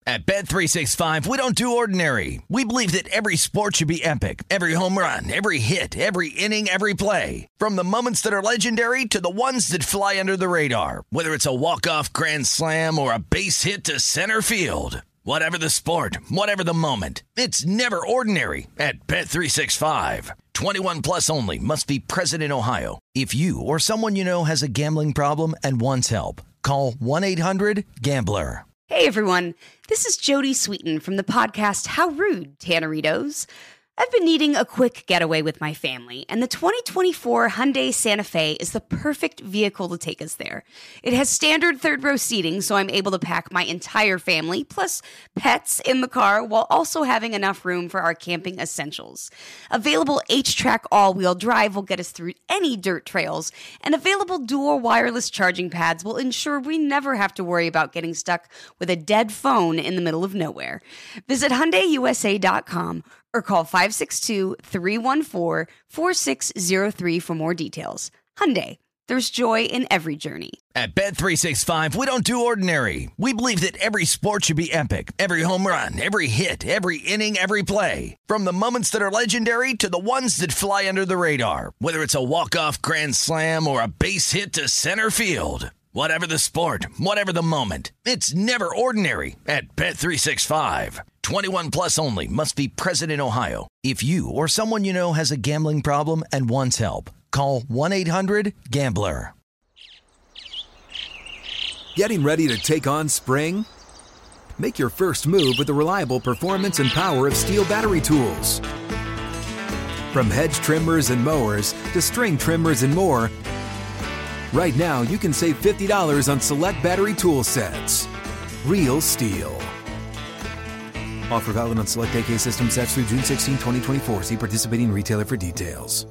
At Bet365, we don't do ordinary. We believe that every sport should be epic. Every home run, every hit, every inning, every play. From the moments that are legendary to the ones that fly under the radar. Whether it's a walk-off grand slam or a base hit to center field. Whatever the sport, whatever the moment. It's never ordinary at Bet365. 21 plus only. Must be present in Ohio. If you or someone you know has a gambling problem and wants help, call 1-800-GAMBLER. Hey everyone, this is Jody Sweeten from the podcast How Rude, Tanneritos. I've been needing a quick getaway with my family, and the 2024 Hyundai Santa Fe is the perfect vehicle to take us there. It has standard third-row seating, so I'm able to pack my entire family, plus pets, in the car, while also having enough room for our camping essentials. Available H-Track all-wheel drive will get us through any dirt trails, and available dual wireless charging pads will ensure we never have to worry about getting stuck with a dead phone in the middle of nowhere. Visit HyundaiUSA.com or call 562-314-4603 for more details. Hyundai, there's joy in every journey. At Bet365, we don't do ordinary. We believe that every sport should be epic. Every home run, every hit, every inning, every play. From the moments that are legendary to the ones that fly under the radar. Whether it's a walk-off grand slam or a base hit to center field. Whatever the sport, whatever the moment. It's never ordinary at Bet365. 21 plus only. Must be present in Ohio. If you or someone you know has a gambling problem and wants help, call 1-800-GAMBLER. Getting ready to take on spring? Make your first move with the reliable performance and power of Steel battery tools. From hedge trimmers and mowers to string trimmers and more, right now you can save $50 on select battery tool sets. Real Steel. Offer valid on select AK system sets through June 16, 2024. See participating retailer for details.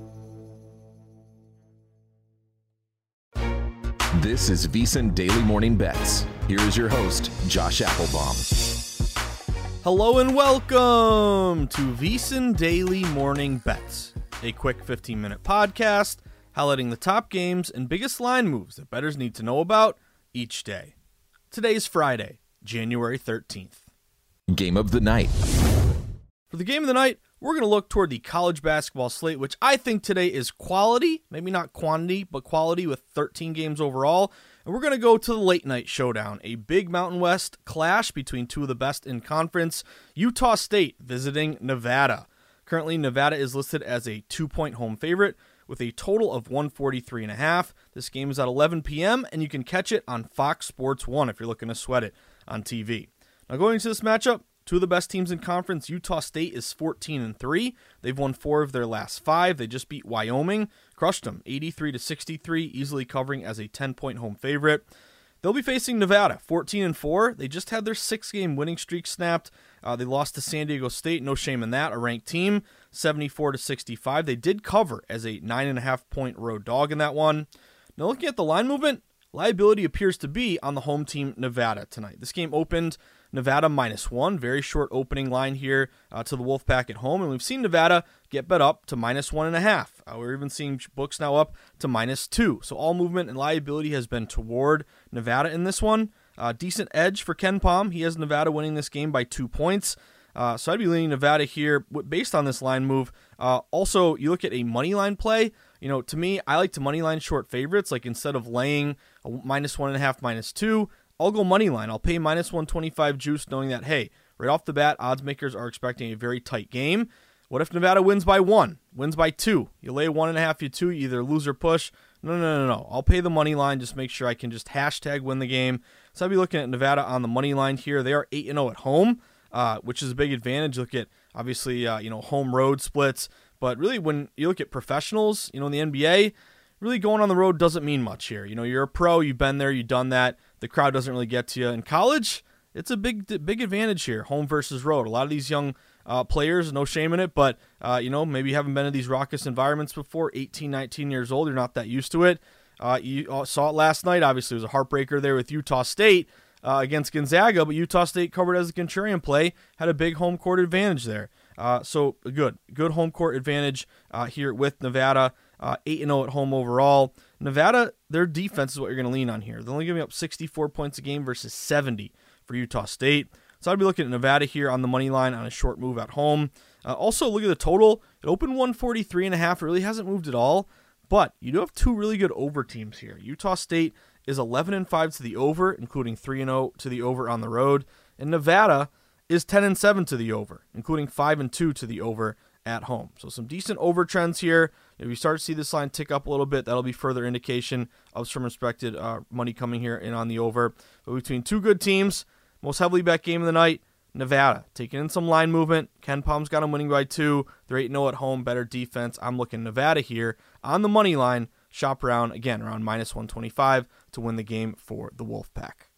This is VSiN Daily Morning Bets. Here is your host, Josh Applebaum. Hello and welcome to VSiN Daily Morning Bets, a quick 15-minute podcast highlighting the top games and biggest line moves that bettors need to know about each day. Today's Friday, January 13th. Game of the night. For the game of the night, we're going to look toward the college basketball slate, which I think today is quality, maybe not quantity, but quality with 13 games overall. And we're going to go to the late night showdown, a big Mountain West clash between two of the best in conference, Utah State visiting Nevada. Currently, Nevada is listed as a 2-point home favorite with a total of 143.5. This game is at 11 p.m., and you can catch it on Fox Sports 1 if you're looking to sweat it on TV. Now, going into this matchup, two of the best teams in conference, Utah State is 14-3. They've won 4 of their last 5. They just beat Wyoming, crushed them 83-63, easily covering as a 10-point home favorite. They'll be facing Nevada, 14-4. They just had their 6-game winning streak snapped. They lost to San Diego State, no shame in that, a ranked team, 74-65. They did cover as a 9.5-point road dog in that one. Now, looking at the line movement, liability appears to be on the home team Nevada tonight. This game opened Nevada -1, very short opening line here to the Wolfpack at home, and we've seen Nevada get bet up to -1.5. We're even seeing books now up to -2. So all movement and liability has been toward Nevada in this one. Decent edge for Ken Pom. He has Nevada winning this game by 2 points. So I'd be leaning Nevada here based on this line move. Also, you look at a money line play. You know, to me, I like to money line short favorites. Like instead of laying a -1.5, -2, I'll go money line. I'll pay -125 juice, knowing that, hey, right off the bat, odds makers are expecting a very tight game. What if Nevada wins by 1, wins by 2? You lay 1.5, you 2, you either lose or push. No. I'll pay the money line. Just make sure I can just hashtag win the game. So I'll be looking at Nevada on the money line here. They are 8-0 at home, which is a big advantage. Look at, obviously, home road splits. But really, when you look at professionals, in the NBA, really going on the road doesn't mean much here. You're a pro, you've been there, you've done that. The crowd doesn't really get to you. In college, it's a big advantage here, home versus road. A lot of these young players, no shame in it, but, maybe you haven't been in these raucous environments before, 18, 19 years old, you're not that used to it. You saw it last night, obviously. It was a heartbreaker there with Utah State against Gonzaga, but Utah State covered as a contrarian play, had a big home court advantage there. So good home court advantage here with Nevada, 8-0 at home overall. Nevada, their defense is what you're going to lean on here. They're only giving up 64 points a game versus 70 for Utah State. So I'd be looking at Nevada here on the money line on a short move at home. Also, look at the total. It opened 143.5. It really hasn't moved at all. But you do have two really good over teams here. Utah State is 11-5 to the over, including 3-0 to the over on the road. And Nevada is 10-7 to the over, including 5-2 to the over at home. So some decent over trends here. If you start to see this line tick up a little bit, that'll be further indication of some respected money coming here in on the over. But between two good teams, most heavily bet game of the night, Nevada taking in some line movement. Ken Palm's got them winning by 2. They're 8-0 at home, better defense. I'm looking Nevada here on the money line. Shop around, again, around minus 125 to win the game for the Wolfpack.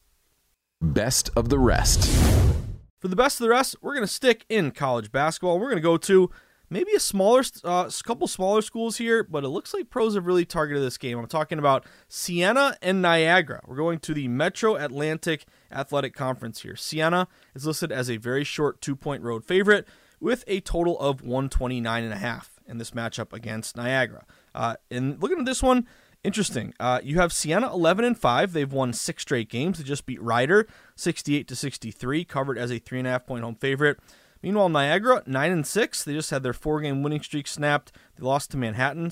Best of the rest. For the best of the rest, we're going to stick in college basketball. We're going to go to maybe a couple smaller schools here, but it looks like pros have really targeted this game. I'm talking about Siena and Niagara. We're going to the Metro Atlantic Athletic Conference here. Siena is listed as a very short 2-point road favorite with a total of 129.5 in this matchup against Niagara. And looking at this one, interesting. You have Siena 11-5. They've won 6 straight games. They just beat Rider 68-63, covered as a 3.5-point home favorite. Meanwhile, Niagara 9-6. They just had their 4-game winning streak snapped. They lost to Manhattan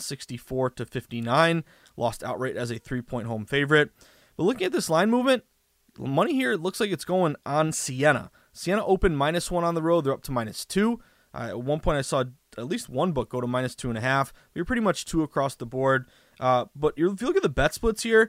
64-59. Lost outright as a 3-point home favorite. But looking at this line movement, money here, it looks like it's going on Siena. Siena opened -1 on the road. They're up to -2. At one point, I saw at least one book go to -2.5. You're pretty much 2 across the board. But if you look at the bet splits here,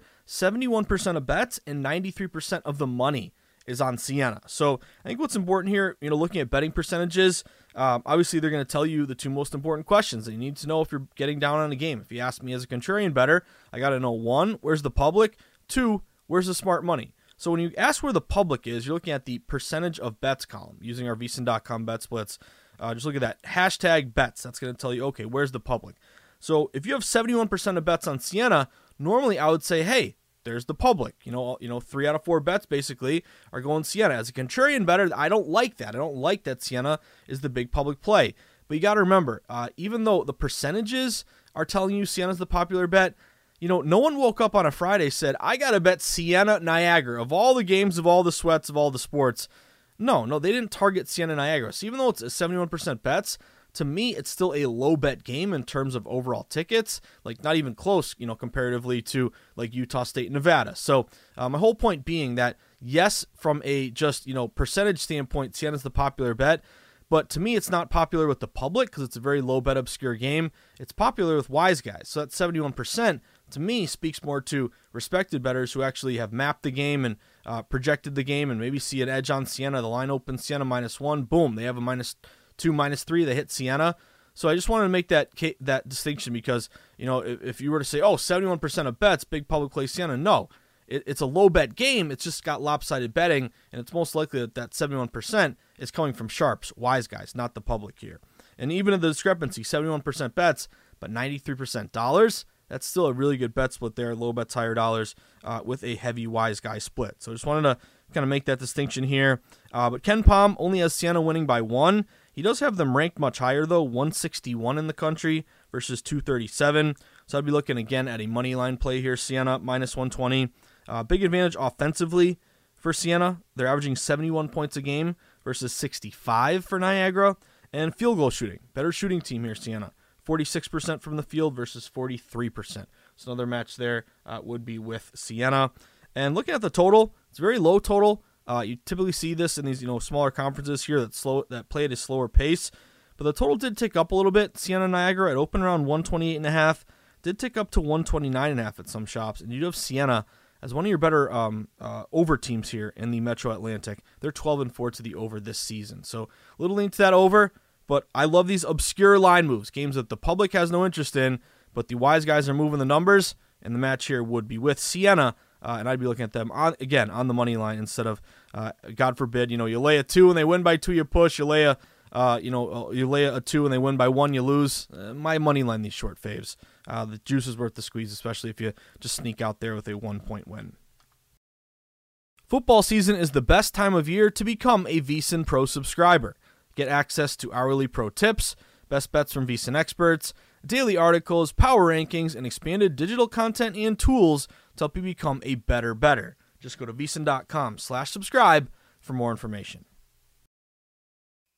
71% of bets and 93% of the money is on Siena. So I think what's important here, looking at betting percentages, obviously they're going to tell you the 2 most important questions that you need to know if you're getting down on a game. If you ask me as a contrarian bettor, I got to know 1, where's the public? 2, where's the smart money? So when you ask where the public is, you're looking at the percentage of bets column using our VSiN.com bet splits. Just look at that hashtag bets. That's going to tell you, okay, where's the public? So if you have 71% of bets on Siena, normally I would say, hey, there's the public. 3 out of 4 bets basically are going Siena. As a contrarian bettor, I don't like that. I don't like that Siena is the big public play. But you got to remember, even though the percentages are telling you Siena's the popular bet, no one woke up on a Friday said, I got to bet Siena Niagara. Of all the games, of all the sweats, of all the sports. No, they didn't target Siena Niagara. So even though it's a 71% bets, to me, it's still a low bet game in terms of overall tickets, like not even close, comparatively to like Utah State and Nevada. So my whole point being that, yes, from a just, percentage standpoint, Siena's the popular bet, but to me, it's not popular with the public because it's a very low bet obscure game. It's popular with wise guys. So that 71% to me speaks more to respected bettors who actually have mapped the game and projected the game and maybe see an edge on Siena. The line opens Siena -1, boom, they have a -2, -3, they hit Siena. So I just wanted to make that distinction because, if you were to say, 71% of bets, big public play Siena, no. It's a low bet game. It's just got lopsided betting, and it's most likely that 71% is coming from sharps, wise guys, not the public here. And even in the discrepancy, 71% bets, but 93% dollars, that's still a really good bet split there. Low bets, higher dollars with a heavy wise guy split. So I just wanted to kind of make that distinction here. But Ken Palm only has Siena winning by 1. He does have them ranked much higher, though, 161 in the country versus 237. So I'd be looking again at a money line play here, Siena -120. Big advantage offensively for Siena. They're averaging 71 points a game versus 65 for Niagara. And field goal shooting. Better shooting team here, Siena. 46% from the field versus 43%. So another match there would be with Siena. And looking at the total, it's a very low total. You typically see this in these smaller conferences here that play at a slower pace. But the total did tick up a little bit. Siena Niagara, it opened around 128.5. Did tick up to 129.5 at some shops. And you do have Siena as one of your better over teams here in the Metro Atlantic. They're 12-4 to the over this season. So a little lean to that over, but I love these obscure line moves, games that the public has no interest in, but the wise guys are moving the numbers, and the match here would be with Siena, and I'd be looking at them, on the money line instead of, God forbid, you lay a 2 and they win by 2, you push, you lay a 2 and they win by 1, you lose. My money line, these short faves. The juice is worth the squeeze, especially if you just sneak out there with a 1-point win. Football season is the best time of year to become a VSiN Pro subscriber. Get access to hourly pro tips, best bets from VSiN experts, daily articles, power rankings, and expanded digital content and tools to help you become a better bettor. Just go to VSiN.com/subscribe for more information.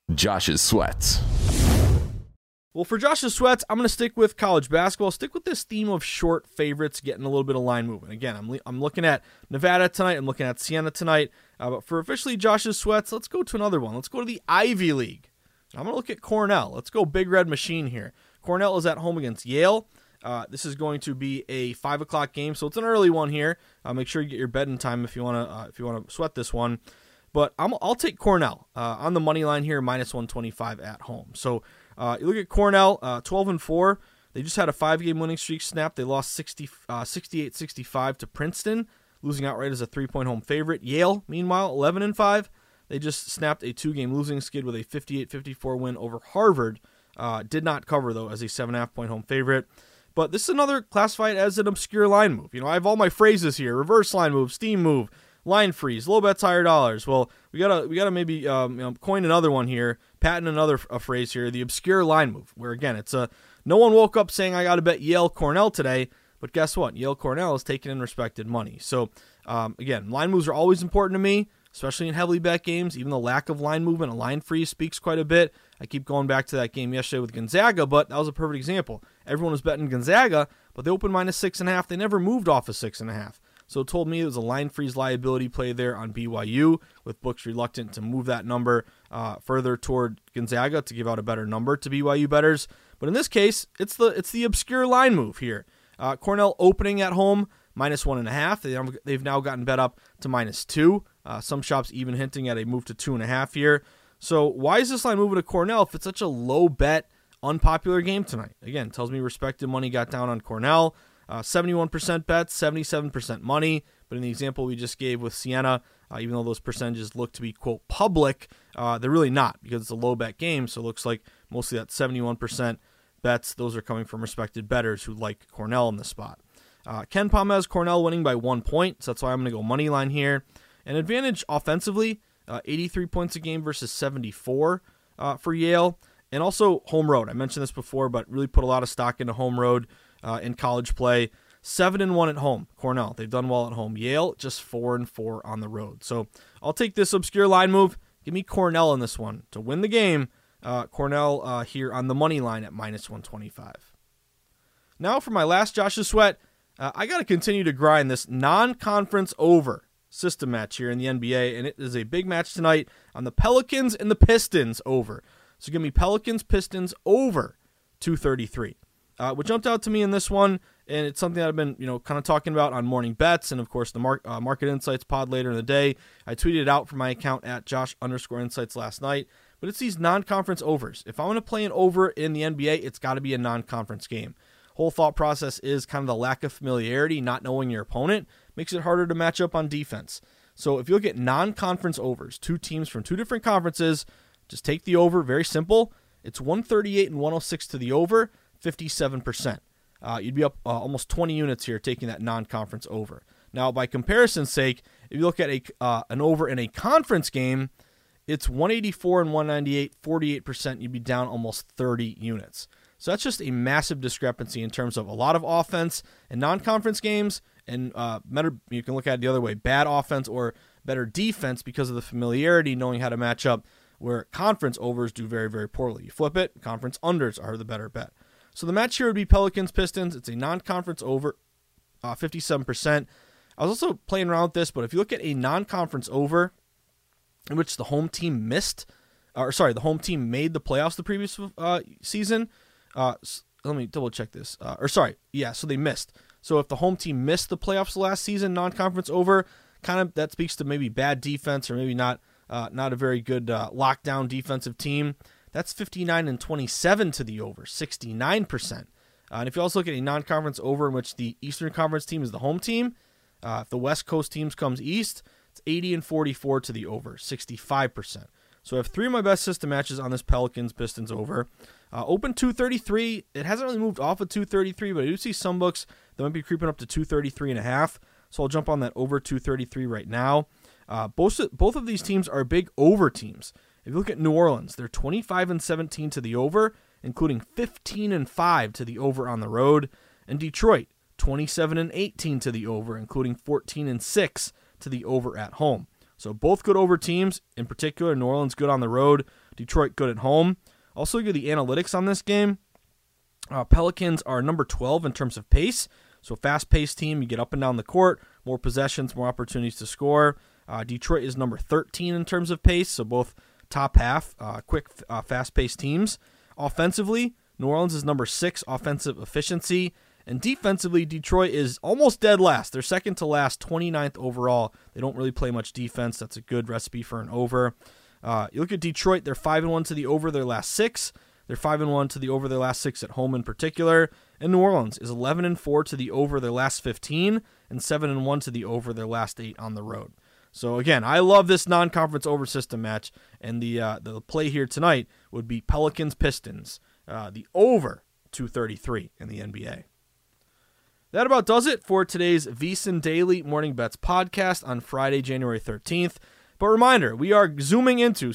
Josh's Sweats. Well, for Josh's Sweats, I'm going to stick with college basketball. Stick with this theme of short favorites, getting a little bit of line movement. Again, I'm looking at Nevada tonight. I'm looking at Siena tonight. But for officially Josh's Sweats, let's go to another one. Let's go to the Ivy League. I'm going to look at Cornell. Let's go Big Red Machine here. Cornell is at home against Yale. This is going to be a 5 o'clock game, so it's an early one here. Make sure you get your bed in time if you want to sweat this one. But I'll take Cornell on the money line here, minus 125 at home. So you look at Cornell, 12-4. They just had a 5-game winning streak snap. They lost 68-65 to Princeton, losing outright as a 3-point home favorite. Yale, meanwhile, 11-5. They just snapped a 2-game losing skid with a 58-54 win over Harvard. Did not cover, though, as a 7.5-point home favorite. But this is another classified as an obscure line move. You know, I have all my phrases here: reverse line move, steam move, line freeze, low bets, higher dollars. Well, we gotta maybe coin another one here, patent another phrase here: the obscure line move. Where again, it's no one woke up saying I got to bet Yale Cornell today, but guess what? Yale Cornell is taking in respected money. So again, line moves are always important to me, especially in heavily bet games. Even the lack of line movement, a line freeze speaks quite a bit. I keep going back to that game yesterday with Gonzaga, but that was a perfect example. Everyone was betting Gonzaga, but they opened minus 6.5. They never moved off of 6.5. So it told me it was a line freeze liability play there on BYU, with books reluctant to move that number further toward Gonzaga to give out a better number to BYU bettors. But in this case, it's the obscure line move here. Cornell opening at home, minus 1.5. They've now gotten bet up to minus 2. Some shops even hinting at a move to 2.5 here. So why is this line moving to Cornell if it's such a low bet, unpopular game tonight? Again, tells me respected money got down on Cornell. 71% bets, 77% money. But in the example we just gave with Siena, even though those percentages look to be, quote, public, they're really not, because it's a low bet game. So it looks like mostly that 71% bets, those are coming from respected bettors who like Cornell in this spot. Ken Palm has Cornell winning by 1 point, so that's why I'm going to go money line here. An advantage offensively, 83 points a game versus 74 for Yale. And also home road. I mentioned this before, but really put a lot of stock into home road in college play. 7-1 at home, Cornell. They've done well at home. Yale, just 4-4 on the road. So I'll take this obscure line move. Give me Cornell in this one to win the game. Cornell here on the money line at minus 125. Now for my last Josh's Sweat, I got to continue to grind this non-conference over system match here in the NBA, and it is a big match tonight on the Pelicans and the Pistons over. So give me Pelicans, Pistons over 233. What jumped out to me in this one, and it's something that I've been kind of talking about on Morning Bets, and of course the Market Insights pod later in the day. I tweeted it out from my account at Josh_Insights last night, but it's these non-conference overs. If I want to play an over in the NBA, it's got to be a non-conference game. Whole thought process is kind of the lack of familiarity, not knowing your opponent, makes it harder to match up on defense. So if you look at non-conference overs, two teams from two different conferences, just take the over. Very simple. It's 138 and 106 to the over, 57%. You'd be up almost 20 units here taking that non-conference over. Now, by comparison's sake, if you look at an over in a conference game, it's 184 and 198, 48%. You'd be down almost 30 units. So that's just a massive discrepancy in terms of a lot of offense in non-conference games, and you can look at it the other way, bad offense or better defense because of the familiarity, knowing how to match up, where conference overs do very, very poorly. You flip it, conference unders are the better bet. So the match here would be Pelicans-Pistons. It's a non-conference over, 57%. I was also playing around with this, but if you look at a non-conference over in which the home team made the playoffs the previous season. Let me double check this. So they missed. So if the home team missed the playoffs last season, non-conference over, kind of that speaks to maybe bad defense or maybe not a very good lockdown defensive team. That's 59 and 27 to the over, 69%. And if you also look at a non-conference over in which the Eastern Conference team is the home team, if the West Coast teams comes east, it's 80 and 44 to the over, 65%. So I have three of my best system matches on this Pelicans-Pistons over. Open 233. It hasn't really moved off of 233, but I do see some books that might be creeping up to 233.5. So I'll jump on that over 233 right now. Both of these teams are big over teams. If you look at New Orleans, they're 25 and 17 to the over, including 15 and 5 to the over on the road. And Detroit, 27 and 18 to the over, including 14 and 6 to the over at home. So both good over teams. In particular, New Orleans good on the road, Detroit good at home. Also, give the analytics on this game. Pelicans are number 12 in terms of pace. So fast-paced team, you get up and down the court, more possessions, more opportunities to score. Detroit is number 13 in terms of pace, so both top half, quick, fast-paced teams. Offensively, New Orleans is number 6 offensive efficiency, and defensively, Detroit is almost dead last. They're second to last, 29th overall. They don't really play much defense. That's a good recipe for an over. You look at Detroit, they're 5-1 to the over their last 6. They're 5-1 to the over their last 6 at home in particular. And New Orleans is 11-4 to the over their last 15 and 7-1 to the over their last 8 on the road. So again, I love this non-conference over system match, and the play here tonight would be Pelicans-Pistons, the over 233 in the NBA. That about does it for today's VSiN Daily Morning Bets podcast on Friday, January 13th. But reminder, we are steaming into,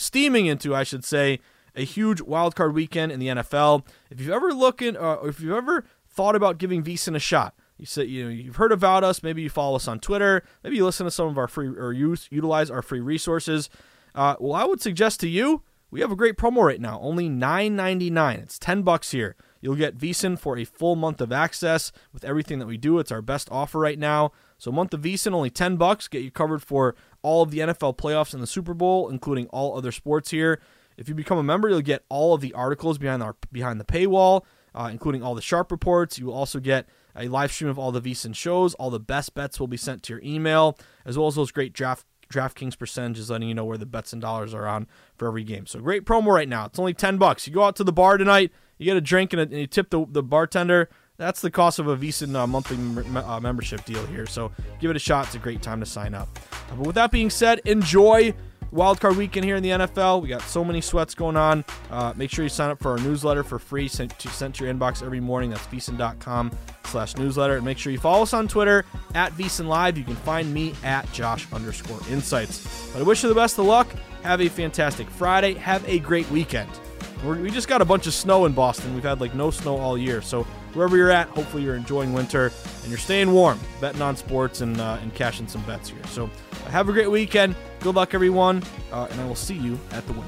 a huge wildcard weekend in the NFL. If you've ever thought about giving VSiN a shot, you've heard about us, maybe you follow us on Twitter, maybe you listen to some of our free or utilize our free resources. Well, I would suggest to you, we have a great promo right now, only $9.99. It's $10 here. You'll get VSiN for a full month of access with everything that we do. It's our best offer right now. So a month of VSiN, only $10, get you covered for all of the NFL playoffs and the Super Bowl, including all other sports here. If you become a member, you'll get all of the articles behind the paywall, including all the Sharp reports. You will also get a live stream of all the VSiN shows. All the best bets will be sent to your email, as well as those great DraftKings percentages letting you know where the bets and dollars are on for every game. So great promo right now. It's only $10. You go out to the bar tonight, you get a drink, and you tip the bartender. That's the cost of a VSiN monthly membership deal here. So give it a shot. It's a great time to sign up. But with that being said, enjoy wildcard weekend here in the NFL. We got so many sweats going on. Make sure you sign up for our newsletter for free, sent to your inbox every morning. That's VSiN.com/newsletter. And make sure you follow us on Twitter at VSiN Live. You can find me at Josh_insights. But I wish you the best of luck. Have a fantastic Friday. Have a great weekend. We just got a bunch of snow in Boston. We've had no snow all year. So wherever you're at, hopefully you're enjoying winter and you're staying warm, betting on sports and cashing some bets here. So have a great weekend. Good luck, everyone, and I will see you at the window.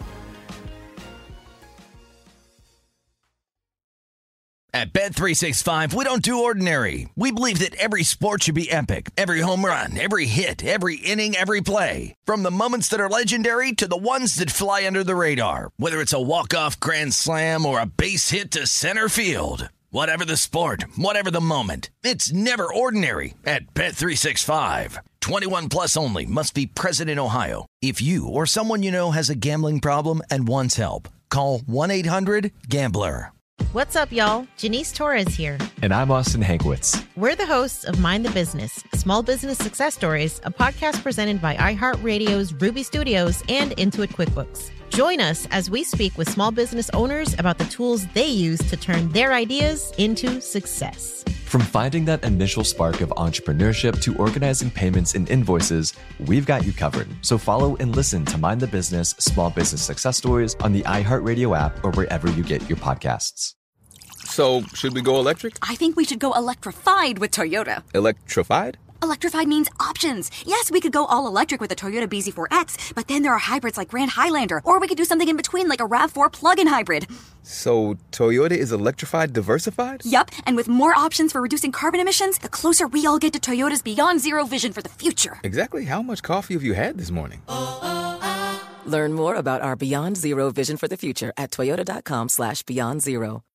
At Bet365, we don't do ordinary. We believe that every sport should be epic. Every home run, every hit, every inning, every play. From the moments that are legendary to the ones that fly under the radar. Whether it's a walk-off grand slam or a base hit to center field. Whatever the sport, whatever the moment. It's never ordinary at Bet365. 21 plus only. Must be present in Ohio. If you or someone you know has a gambling problem and wants help, call 1-800-GAMBLER. What's up, y'all? Janice Torres here. And I'm Austin Hankwitz. We're the hosts of Mind the Business, Small Business Success Stories, a podcast presented by iHeartRadio's Ruby Studios and Intuit QuickBooks. Join us as we speak with small business owners about the tools they use to turn their ideas into success. From finding that initial spark of entrepreneurship to organizing payments and invoices, we've got you covered. So follow and listen to Mind the Business, Small Business Success Stories on the iHeartRadio app or wherever you get your podcasts. So, should we go electric? I think we should go electrified with Toyota. Electrified? Electrified means options. Yes, we could go all electric with the Toyota BZ4X, but then there are hybrids like Grand Highlander, or we could do something in between like a RAV4 plug-in hybrid. So, Toyota is electrified diversified? Yup, and with more options for reducing carbon emissions, the closer we all get to Toyota's Beyond Zero vision for the future. Exactly how much coffee have you had this morning? Learn more about our Beyond Zero vision for the future at toyota.com/beyond zero.